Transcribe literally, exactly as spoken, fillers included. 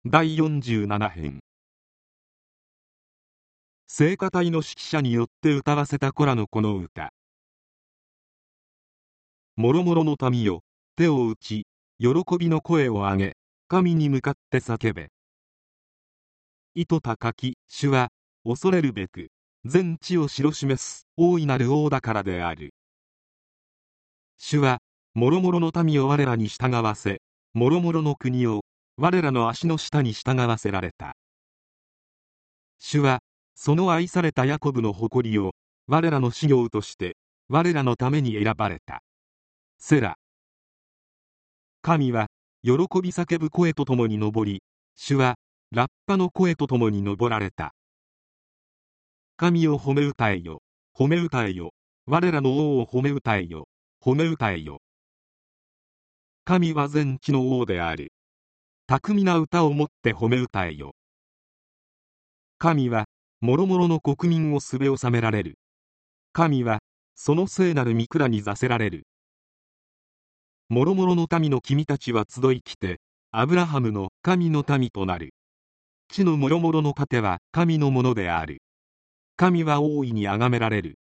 だいよんじゅうなな編。聖歌隊の指揮者によって歌わせたコラのこの歌。もろもろの民よ、手を打ち、喜びの声を上げ、神に向かって叫べ。意図高き主は、恐れるべく、全地を知示す大いなる王だからである。主は、もろもろの民を我らに従わせ、もろもろの国を、我らの足の下に従わせられた。主は、その愛されたヤコブの誇りを、我らの事業として、我らのために選ばれた。セラ。神は、喜び叫ぶ声とともに登り、主は、ラッパの声とともに登られた。神を褒め歌えよ、褒め歌えよ、我らの王を褒め歌えよ、褒め歌えよ。神は全地の王である。巧みな歌をもって褒め歌えよ。神は、もろもろの国民をすべ収められる。神は、その聖なる御蔵に座せられる。もろもろの民の君たちは集い来て、アブラハムの神の民となる。地のもろもろの糧は神のものである。神は大いに崇められる。